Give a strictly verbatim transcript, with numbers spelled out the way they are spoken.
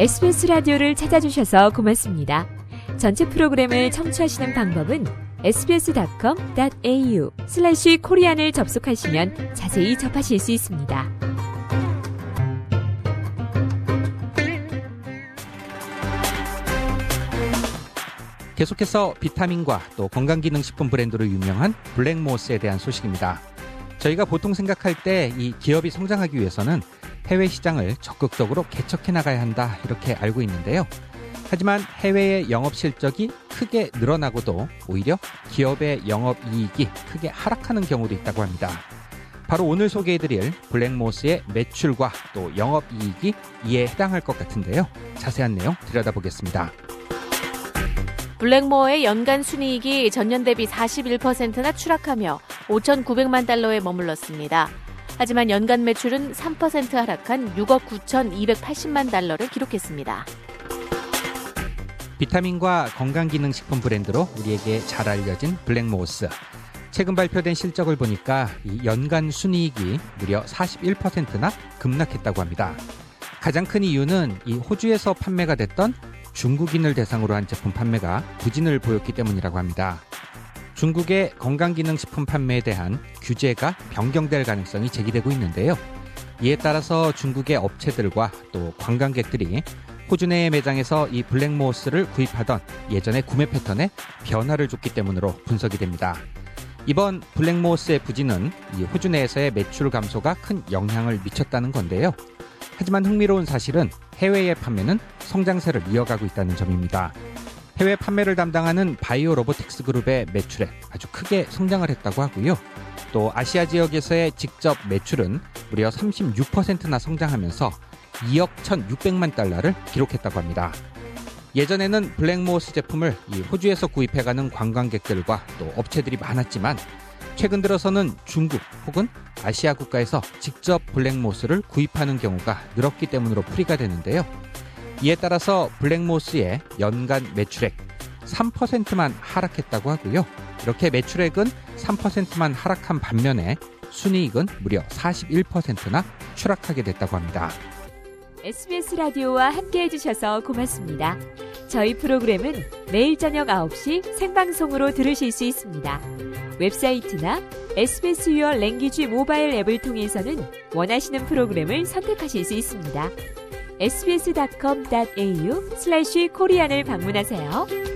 에스비에스 라디오를 찾아주셔서 고맙습니다. 전체 프로그램을 청취하시는 방법은 에스비에스닷컴 닷 에이유 슬래시 코리안을 접속하시면 자세히 접하실 수 있습니다. 계속해서 비타민과 또 건강기능식품 브랜드로 유명한 블랙모스에 대한 소식입니다. 저희가 보통 생각할 때 이 기업이 성장하기 위해서는 해외 시장을 적극적으로 개척해 나가야 한다 이렇게 알고 있는데요. 하지만 해외의 영업 실적이 크게 늘어나고도 오히려 기업의 영업이익이 크게 하락하는 경우도 있다고 합니다. 바로 오늘 소개해드릴 블랙모스의 매출과 또 영업이익이 이에 해당할 것 같은데요. 자세한 내용 들여다보겠습니다. 블랙모어의 연간 순이익이 전년 대비 사십일 퍼센트나 추락하며 오천구백만 달러에 머물렀습니다. 하지만 연간 매출은 삼 퍼센트 하락한 육억 구천이백팔십만 달러를 기록했습니다. 비타민과 건강기능식품 브랜드로 우리에게 잘 알려진 블랙모스. 최근 발표된 실적을 보니까 이 연간 순이익이 무려 사십일 퍼센트나 급락했다고 합니다. 가장 큰 이유는 이 호주에서 판매가 됐던 중국인을 대상으로 한 제품 판매가 부진을 보였기 때문이라고 합니다. 중국의 건강기능식품 판매에 대한 규제가 변경될 가능성이 제기되고 있는데요. 이에 따라서 중국의 업체들과 또 관광객들이 호주 내의 매장에서 이 블랙모스를 구입하던 예전의 구매 패턴에 변화를 줬기 때문으로 분석이 됩니다. 이번 블랙모스의 부진은 이 호주 내에서의 매출 감소가 큰 영향을 미쳤다는 건데요. 하지만 흥미로운 사실은 해외의 판매는 성장세를 이어가고 있다는 점입니다. 해외 판매를 담당하는 바이오 로보틱스 그룹의 매출액 아주 크게 성장을 했다고 하고요. 또 아시아 지역에서의 직접 매출은 무려 삼십육 퍼센트나 성장하면서 이억 천육백만 달러를 기록했다고 합니다. 예전에는 블랙모스 제품을 이 호주에서 구입해가는 관광객들과 또 업체들이 많았지만 최근 들어서는 중국 혹은 아시아 국가에서 직접 블랙모스를 구입하는 경우가 늘었기 때문으로 풀이가 되는데요. 이에 따라서 블랙모스의 연간 매출액 삼 퍼센트만 하락했다고 하고요. 이렇게 매출액은 삼 퍼센트만 하락한 반면에 순이익은 무려 사십일 퍼센트나 추락하게 됐다고 합니다. 에스비에스 라디오와 함께 해주셔서 고맙습니다. 저희 프로그램은 매일 저녁 아홉 시 생방송으로 들으실 수 있습니다. 웹사이트나 에스비에스 유어 랭귀지 모바일 앱을 통해서는 원하시는 프로그램을 선택하실 수 있습니다. 에스비에스닷컴 닷 에이유 슬래시 코리안을 방문하세요.